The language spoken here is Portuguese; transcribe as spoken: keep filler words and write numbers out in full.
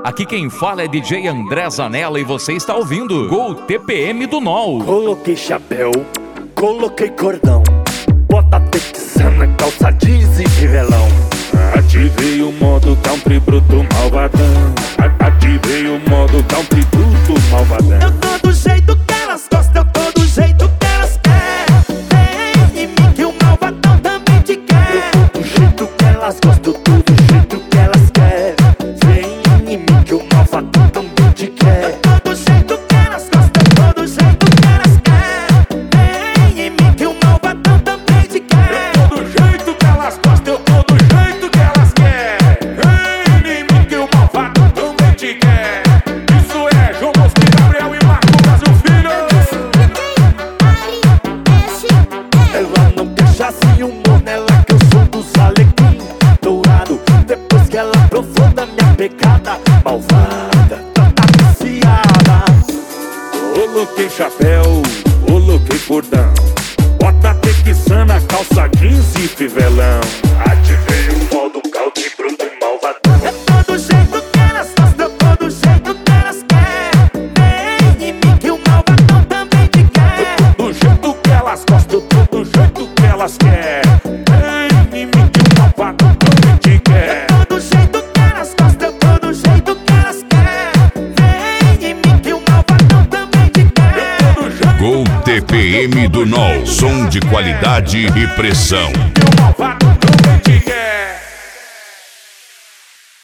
Aqui quem fala é D J André Zanella e você está ouvindo Gol T P M do N O L. Coloquei chapéu, coloquei cordão, bota texana, calça jeans e fivelão. Ativei o modo country bruto malvadão. Ativei o modo country bruto malvadão. Eu tô do jeito que elas gostam, eu tô do jeito que elas querem. Vem em mim que o malvadão também te quer. Eu tô do jeito que elas gostam, eu tô do jeito que elas querem. Vem em mim que o malvadão também te quer. Eu tô do jeito que elas gostam, eu tô do jeito que elas querem. Vem em mim que o malvadão também te quer. Eu tô do jeito que elas gostam, eu tô do jeito que elas querem. Vem em mim que o malvadão também te quer. Isso é João Bosco, Gabriel e Marco Brasil Filho. Ela não deixa assim o humor nela, que eu sou dos alecrim dourado. Depois que ela provou da minha pegada malvada, tá viciada. Coloquei chapéu, coloquei cordão, bota texana, calça jeans e fivelão. Ativei o modo country bruto e malvadão. Eu tô do jeito que elas gostam, eu tô do jeito que elas querem. Vem em mim que o malvadão também te quer. Do jeito que elas gostam, eu tô do jeito que elas querem. Vem em mim que o malvadão também te quer. Eu tô do jeito que elas gostam, eu tô do jeito que elas querem. Vem em mim que o malvadão também te quer. Gol T P M do N O L, som de qualidade e pressão. Que o malvadão também te quer.